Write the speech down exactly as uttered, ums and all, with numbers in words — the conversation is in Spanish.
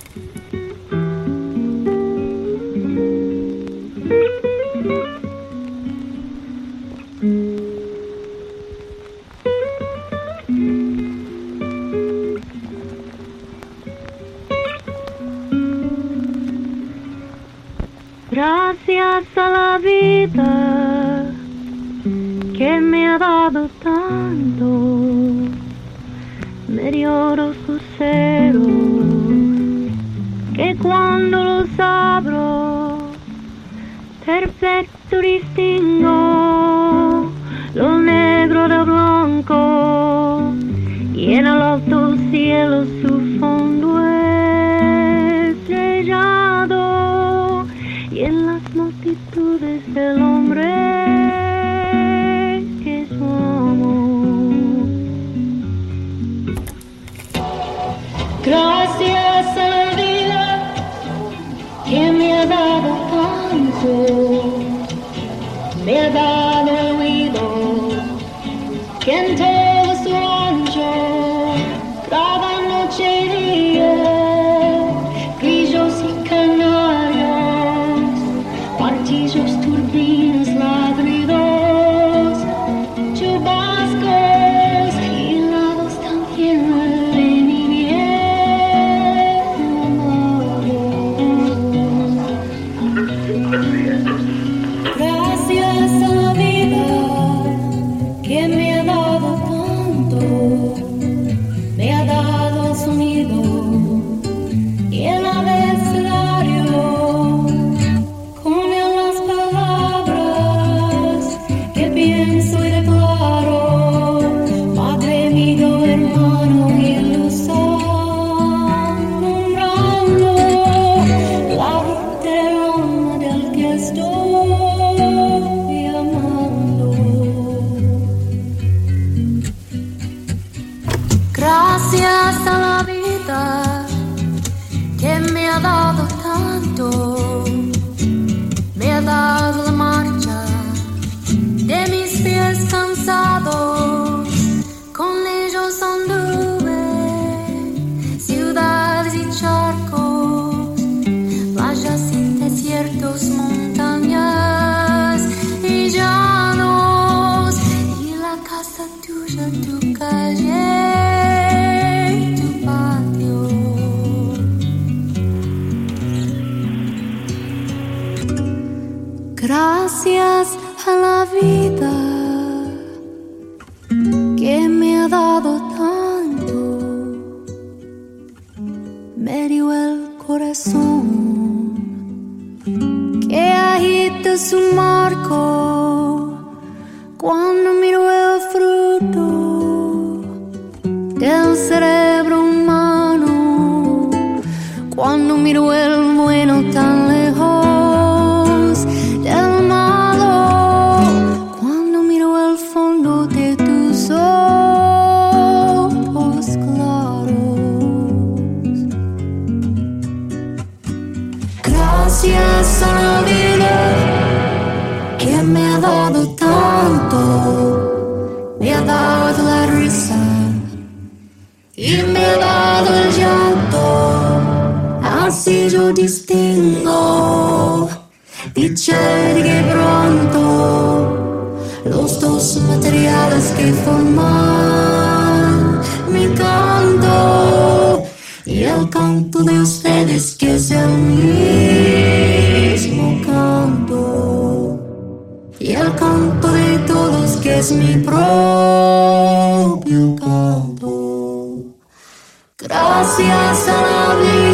Gracias a la vida que me ha dado tanto, me dio dos luceros que cuando los abro perfecto distingo lo negro del blanco y en el alto cielo su fondo estrellado y en las multitudes del hombre que es su amor. Gracias a la vida que me ha dado tanto, me ha dado el oído que en todo su ancho, cada noche y día, grillos y canarios, martillos, turbinas, ladridos, chubascos y lados tan tiernos de mi bien amado. Gracias a la vida que me ha dado tanto, me ha dado el sonido y el abecedario, con él las palabras que pienso y declaro, Padre, amigo, hermano y ilusión, nombrando la alma del que estoy amando. Gracias a la vida que me ha dado tanto, me ha dado la marcha de mis pies cansados, con ellos anduve ciudades y charcos, playas y desiertos, montañas y llanos, y la casa tuya, tu calle, tu patio. Gracias a la vida que me ha dado tanto, me dio el corazón que agita su marco cuando miro el fruto del cerebro humano, cuando miro el bueno tan lejos del malo, cuando miro el fondo de tus ojos claros. Gracias a la vida que me ha dado tanto, me ha dado la risa y me ha dado el llanto, así yo distingo dicha y quebranto, los dos materiales que forman mi canto, y el canto de ustedes que es el mismo canto, y el canto de todos que es mi propio canto. Gracias a la vida